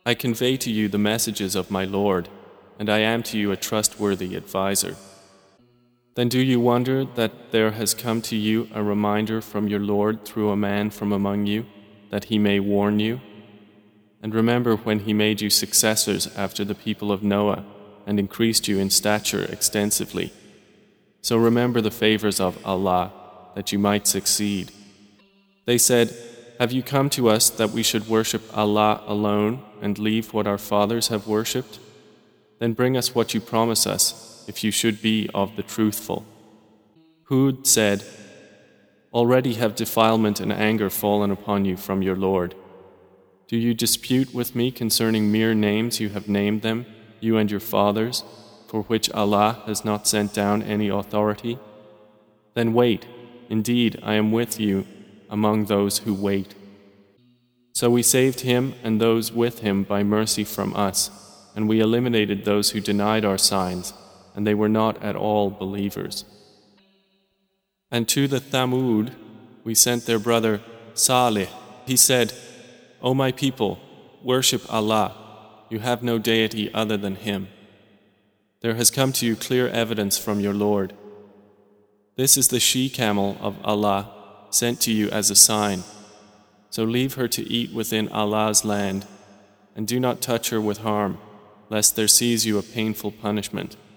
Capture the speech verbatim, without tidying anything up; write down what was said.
I convey to you the messages of my Lord, and I am to you a trustworthy advisor. Then do you wonder that there has come to you a reminder from your Lord through a man from among you, that he may warn you? And remember when he made you successors after the people of Noah and increased you in stature extensively. So remember the favors of Allah, that you might succeed. They said, have you come to us that we should worship Allah alone and leave what our fathers have worshipped? Then bring us what you promise us, if you should be of the truthful. Hud said, already have defilement and anger fallen upon you from your Lord. Do you dispute with me concerning mere names you have named them, you and your fathers, for which Allah has not sent down any authority? Then wait, indeed I am with you among those who wait. So we saved him and those with him by mercy from us, and we eliminated those who denied our signs, and they were not at all believers. And to the Thamud we sent their brother Salih. He said, O my people, worship Allah. You have no deity other than Him. There has come to you clear evidence from your Lord. This is the she-camel of Allah, sent to you as a sign. So leave her to eat within Allah's land, and do not touch her with harm, lest there seize you a painful punishment.